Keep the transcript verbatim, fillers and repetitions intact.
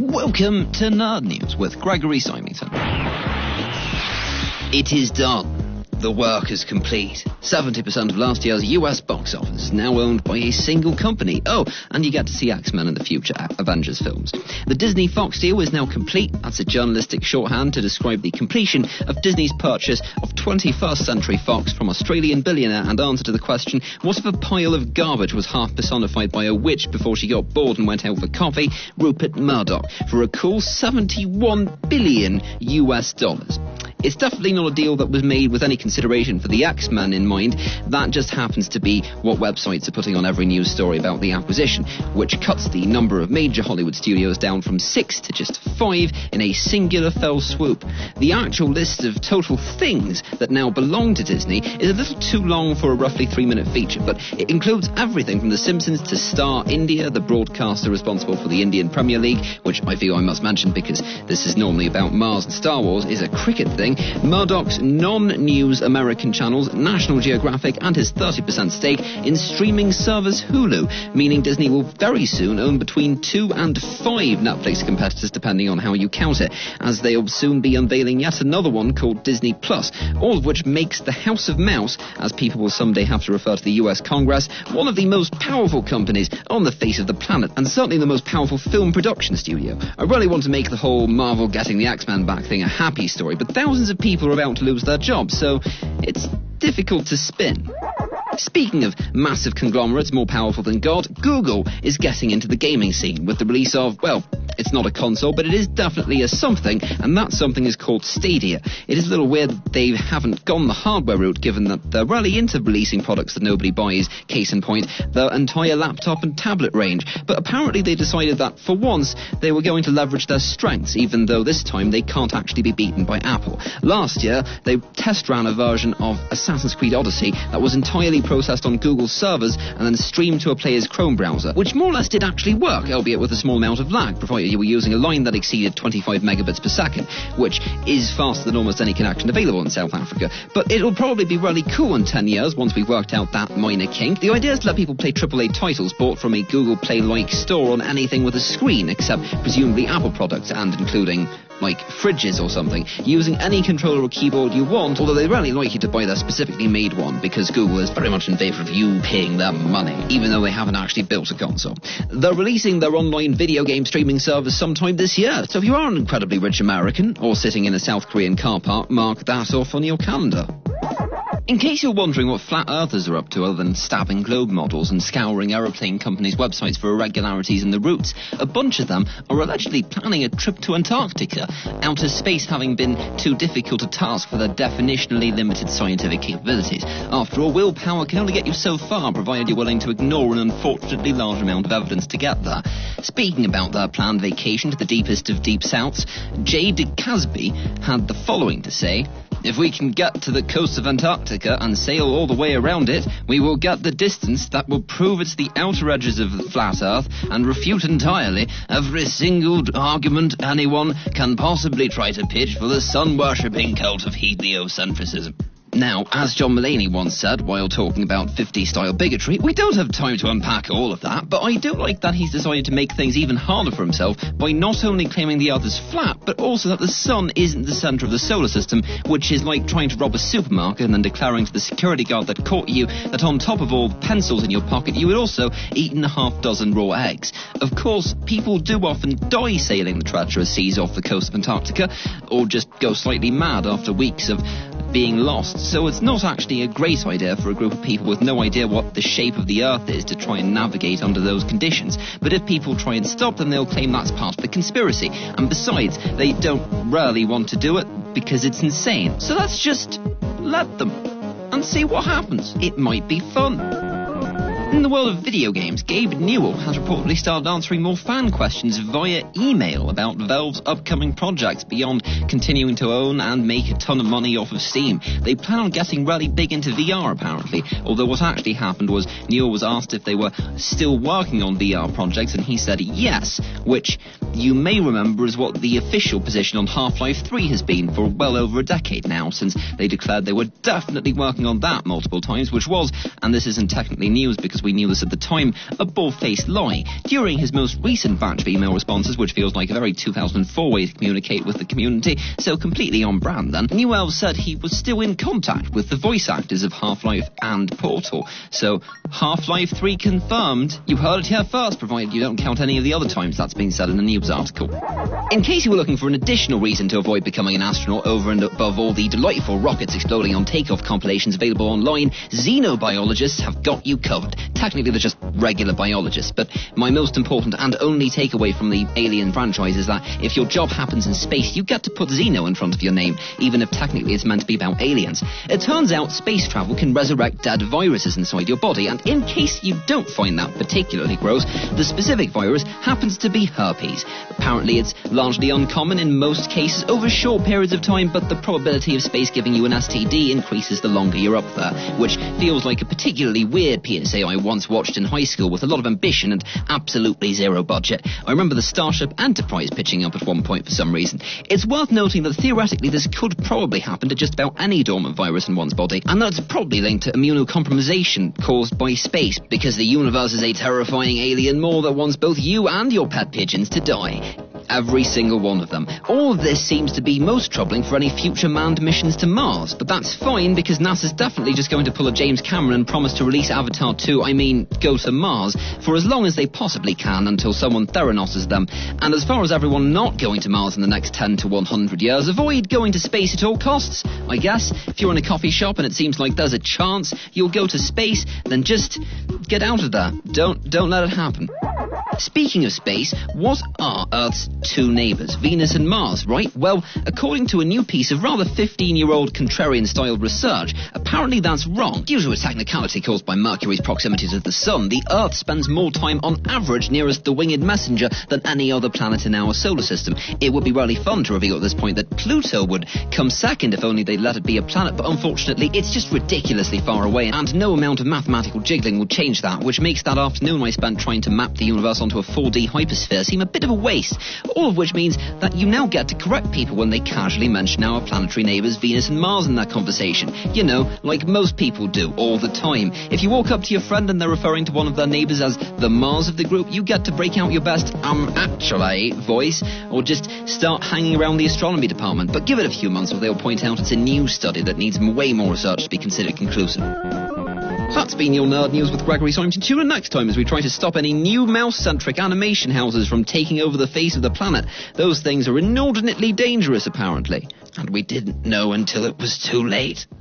Welcome to Nerd News with Gregory Symington. It is done. The work is complete. seventy percent of last year's U S box office is now owned by a single company. Oh, and you get to see X-Men in the future Avengers films. The Disney-Fox deal is now complete. That's a journalistic shorthand to describe the completion of Disney's purchase of twenty-first Century Fox from Australian billionaire and answer to the question, what if a pile of garbage was half personified by a witch before she got bored and went out for coffee? Rupert Murdoch, for a cool seventy-one billion U S dollars. It's definitely not a deal that was made with any consideration for the X-Men in mind. That just happens to be what websites are putting on every news story about the acquisition, which cuts the number of major Hollywood studios down from six to just five in a singular fell swoop. The actual list of total things that now belong to Disney is a little too long for a roughly three-minute feature, but it includes everything from The Simpsons to Star India, the broadcaster responsible for the Indian Premier League, which I feel I must mention because this is normally about Mars and Star Wars, is a cricket thing. Murdoch's non-news American channels, National Geographic, and his thirty percent stake in streaming service Hulu, meaning Disney will very soon own between two and five Netflix competitors, depending on how you count it, as they'll soon be unveiling yet another one called Disney Plus, all of which makes the House of Mouse, as people will someday have to refer to the U S Congress, one of the most powerful companies on the face of the planet, and certainly the most powerful film production studio. I really want to make the whole Marvel getting the X-Men back thing a happy story, but thousands of people are about to lose their jobs, so it's difficult to spin. Speaking of massive conglomerates more powerful than God, Google is getting into the gaming scene with the release of, well, it's not a console, but it is definitely a something, and that something is called Stadia. It is a little weird that they haven't gone the hardware route, given that they're really into releasing products that nobody buys, case in point, their entire laptop and tablet range. But apparently they decided that, for once, they were going to leverage their strengths, even though this time they can't actually be beaten by Apple. Last year, they test ran a version of Assassin's Creed Odyssey that was entirely processed on Google's servers and then streamed to a player's Chrome browser, which more or less did actually work, albeit with a small amount of lag, provided you were using a line that exceeded twenty-five megabits per second, which is faster than almost any connection available in South Africa. But it'll probably be really cool in ten years once we've worked out that minor kink. The idea is to let people play triple A titles bought from a Google Play-like store on anything with a screen, except presumably Apple products, and including like fridges or something, using any controller or keyboard you want, although they really like you to buy their specifically made one, because Google is very much in favour of you paying them money, even though they haven't actually built a console. They're releasing their online video game streaming service sometime this year, so if you are an incredibly rich American, or sitting in a South Korean car park, mark that off on your calendar. In case you're wondering what flat earthers are up to other than stabbing globe models and scouring aeroplane companies' websites for irregularities in the routes, a bunch of them are allegedly planning a trip to Antarctica, outer space having been too difficult a task for their definitionally limited scientific capabilities. After all, willpower can only get you so far, provided you're willing to ignore an unfortunately large amount of evidence to get there. Speaking about their planned vacation to the deepest of deep souths, Jay DeCasby had the following to say: "If we can get to the coast of Antarctica and sail all the way around it, we will get the distance that will prove it's the outer edges of the flat Earth and refute entirely every single argument anyone can possibly try to pitch for the sun-worshipping cult of heliocentrism." Now, as John Mulaney once said while talking about fifties-style bigotry, we don't have time to unpack all of that, but I do like that he's decided to make things even harder for himself by not only claiming the Earth is flat, but also that the sun isn't the centre of the solar system, which is like trying to rob a supermarket and then declaring to the security guard that caught you that on top of all the pencils in your pocket, you had also eaten a half dozen raw eggs. Of course, people do often die sailing the treacherous seas off the coast of Antarctica, or just go slightly mad after weeks of being lost, so it's not actually a great idea for a group of people with no idea what the shape of the Earth is to try and navigate under those conditions. But if people try and stop them, they'll claim that's part of the conspiracy, and besides, they don't really want to do it because it's insane. So let's just let them and see what happens. It might be fun. In the world of video games, Gabe Newell has reportedly started answering more fan questions via email about Valve's upcoming projects beyond continuing to own and make a ton of money off of Steam. They plan on getting really big into V R, apparently, although what actually happened was Newell was asked if they were still working on V R projects, and he said yes, which you may remember is what the official position on Half-Life three has been for well over a decade now, since they declared they were definitely working on that multiple times, which was, and this isn't technically news because because we knew this at the time, a bald-faced lie. During his most recent batch of email responses, which feels like a very two thousand four way to communicate with the community, so completely on brand then, New Elves said he was still in contact with the voice actors of Half-Life and Portal. So, Half-Life three confirmed. You heard it here first, provided you don't count any of the other times that's been said in a news article. In case you were looking for an additional reason to avoid becoming an astronaut over and above all the delightful rockets exploding on takeoff compilations available online, xenobiologists have got you covered. Technically they're just regular biologists, but my most important and only takeaway from the Alien franchise is that if your job happens in space, you get to put Xeno in front of your name, even if technically it's meant to be about aliens. It turns out space travel can resurrect dead viruses inside your body, and in case you don't find that particularly gross, the specific virus happens to be herpes. Apparently it's largely uncommon in most cases over short periods of time, but the probability of space giving you an S T D increases the longer you're up there, which feels like a particularly weird P S A I once watched in high school with a lot of ambition and absolutely zero budget. I remember the Starship Enterprise pitching up at one point for some reason. It's worth noting that theoretically this could probably happen to just about any dormant virus in one's body, and that it's probably linked to immunocompromisation caused by space, because the universe is a terrifying alien maw that wants both you and your pet pigeons to die. Every single one of them. All of this seems to be most troubling for any future manned missions to Mars, but that's fine because NASA's definitely just going to pull a James Cameron and promise to release Avatar two, I mean, go to Mars, for as long as they possibly can until someone Theranoses them. And as far as everyone not going to Mars in the next ten to one hundred years, avoid going to space at all costs, I guess. If you're in a coffee shop and it seems like there's a chance you'll go to space, then just get out of there. Don't, don't let it happen. Speaking of space, what are Earth's two neighbours, Venus and Mars, right? Well, according to a new piece of rather fifteen-year-old contrarian-styled research, apparently that's wrong. Due to a technicality caused by Mercury's proximity to the Sun, the Earth spends more time on average nearest the winged messenger than any other planet in our solar system. It would be really fun to reveal at this point that Pluto would come second if only they'd let it be a planet, but unfortunately it's just ridiculously far away, and no amount of mathematical jiggling will change that, which makes that afternoon I spent trying to map the universe onto a four D hypersphere seem a bit of a waste, all of which means that you now get to correct people when they casually mention our planetary neighbours Venus and Mars in their conversation. You know, like most people do, all the time. If you walk up to your friend and they're referring to one of their neighbours as the Mars of the group, you get to break out your best, um, actually, voice, or just start hanging around the astronomy department. But give it a few months or they'll point out it's a new study that needs way more research to be considered conclusive. That's been your Nerd News with Gregory Symington. Tune in next time as we try to stop any new mouse-centric animation houses from taking over the face of the planet. Those things are inordinately dangerous, apparently. And we didn't know until it was too late.